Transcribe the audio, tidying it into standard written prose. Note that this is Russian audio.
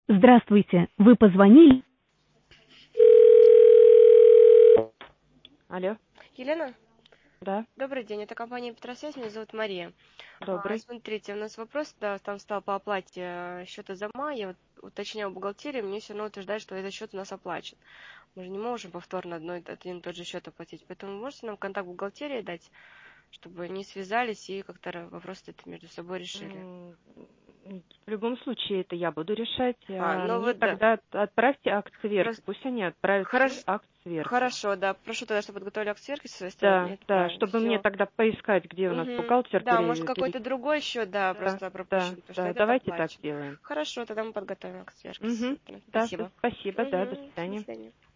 Здравствуйте, вы позвонили? Алло, Елена, да, добрый день. Это компания Петросвязь. Меня зовут Мария. добрый. Смотрите, у нас вопрос, да, там стал по оплате счета за май. Я вот уточняла бухгалтерию, мне все равно утверждают, что этот счет у нас оплачен. Мы же не можем повторно один и тот же счет оплатить. Поэтому вы можете нам контакт бухгалтерии дать, чтобы они связались и как-то вопрос это между собой решили? В любом случае это я буду решать. Ну Мне вот да. тогда отправьте акт сверки. Просто... Пусть они отправят свой Хорошо, акт сверки. хорошо, да. Прошу тогда, чтобы подготовили акт сверки со своей стороны и Да, да, отправим. чтобы мне Все. тогда поискать, где у нас бухгалтер Да, может какой-то другой счет, да, Да, просто да, пропущен, потому что да, этот давайте так оплачен. сделаем. Хорошо, тогда мы подготовим к сверке. Угу. Да, Спасибо. спасибо, да, до До свидания. свидания.